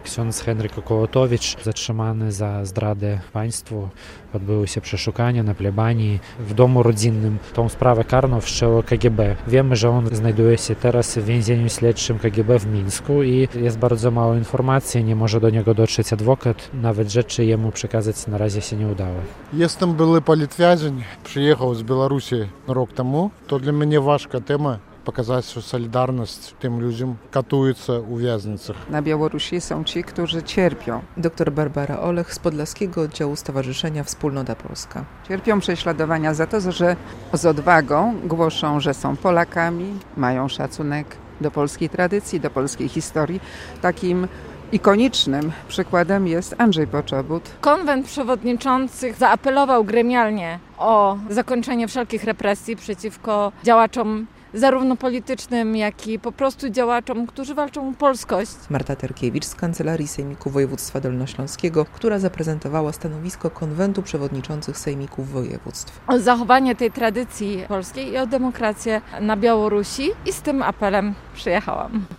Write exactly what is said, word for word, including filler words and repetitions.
ksiądz Henryk Kołotowicz zatrzymany za zdradę państwu. Odbyły się przeszukania na plebanii w domu rodzinnym. Tą sprawę karną wszczęło K G B. Wiemy, że on znajduje się teraz w więzieniu śledczym K G B w Mińsku i jest bardzo mało informacji, nie może do niego dotrzeć adwokat. Nawet rzeczy jemu przekazać na razie się nie udało. Jestem były politwiarzeń, przyjechał z Białorusi rok temu. To dla mnie ważka tema. Pokazać solidarność tym ludziom, katującym u w'язницach. Na Białorusi są ci, którzy cierpią. Doktor Barbara Olech z Podlaskiego Oddziału Stowarzyszenia Wspólnota Polska. Cierpią prześladowania za to, że z odwagą głoszą, że są Polakami, mają szacunek do polskiej tradycji, do polskiej historii. Takim ikonicznym przykładem jest Andrzej Poczobut. Konwent Przewodniczących zaapelował gremialnie o zakończenie wszelkich represji przeciwko działaczom zarówno politycznym, jak i po prostu działaczom, którzy walczą o polskość. Marta Terkiewicz z Kancelarii Sejmiku Województwa Dolnośląskiego, która zaprezentowała stanowisko Konwentu Przewodniczących Sejmików Województw. O zachowanie tej tradycji polskiej i o demokrację na Białorusi i z tym apelem przyjechałam.